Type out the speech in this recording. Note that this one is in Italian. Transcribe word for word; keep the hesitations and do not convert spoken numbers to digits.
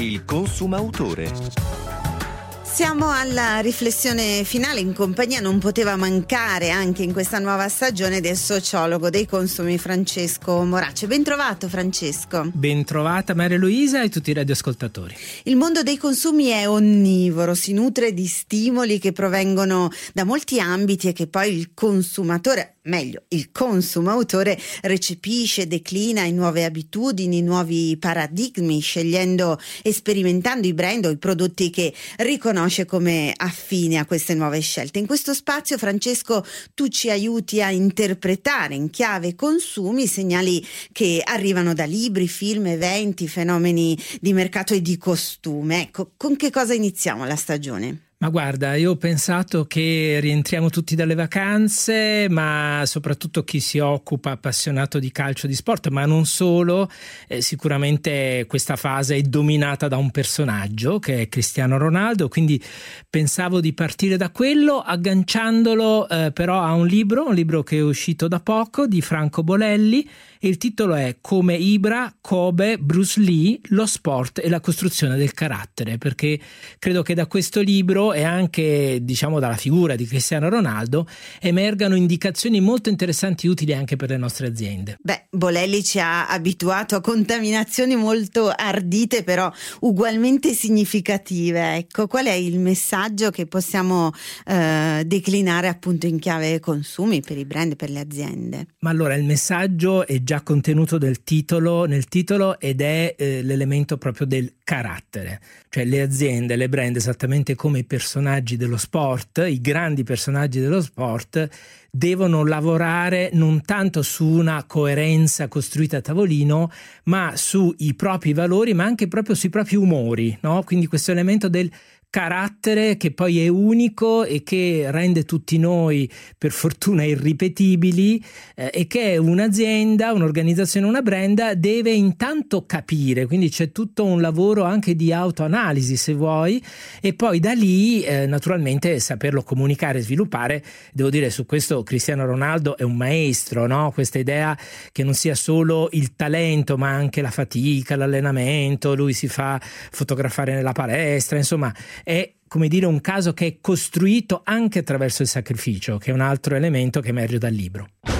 Il consumautore. Siamo alla riflessione finale, in compagnia non poteva mancare anche in questa nuova stagione del sociologo dei consumi Francesco Morace. Ben trovato Francesco. Ben trovata Maria Luisa e tutti i radioascoltatori. Il mondo dei consumi è onnivoro, si nutre di stimoli che provengono da molti ambiti e che poi il consumatore, meglio il consumautore, recepisce, declina in nuove abitudini, nuovi paradigmi, scegliendo e sperimentando i brand o i prodotti che riconosce come affini a queste nuove scelte. In questo spazio, Francesco, tu ci aiuti a interpretare in chiave consumi i segnali che arrivano da libri, film, eventi, fenomeni di mercato e di costume. Ecco, con che cosa iniziamo la stagione? Ma guarda, io ho pensato che rientriamo tutti dalle vacanze, ma soprattutto chi si occupa, appassionato di calcio, di sport, ma non solo, eh, sicuramente questa fase è dominata da un personaggio che è Cristiano Ronaldo, quindi pensavo di partire da quello, agganciandolo eh, però a un libro, un libro che è uscito da poco, di Franco Bolelli, e il titolo è Come Ibra, Kobe, Bruce Lee, lo sport e la costruzione del carattere, perché credo che da questo libro e anche diciamo dalla figura di Cristiano Ronaldo emergano indicazioni molto interessanti e utili anche per le nostre aziende. Beh, Bolelli ci ha abituato a contaminazioni molto ardite però ugualmente significative. Ecco, qual è il messaggio che possiamo eh, declinare appunto in chiave consumi per i brand, per le aziende? Ma allora il messaggio è già contenuto del titolo, nel titolo ed è eh, l'elemento proprio del carattere, cioè le aziende, le brand, esattamente come i personaggi dello sport, i grandi personaggi dello sport, devono lavorare non tanto su una coerenza costruita a tavolino, ma sui propri valori, ma anche proprio sui propri umori, no? Quindi questo elemento del carattere che poi è unico e che rende tutti noi per fortuna irripetibili eh, e che un'azienda, un'organizzazione, una brand deve intanto capire, quindi c'è tutto un lavoro anche di autoanalisi se vuoi e poi da lì eh, naturalmente saperlo comunicare e sviluppare. Devo dire, su questo Cristiano Ronaldo è un maestro, no? Questa idea che non sia solo il talento ma anche la fatica, l'allenamento, lui si fa fotografare nella palestra, insomma è come dire un caso che è costruito anche attraverso il sacrificio, che è un altro elemento che emerge dal libro.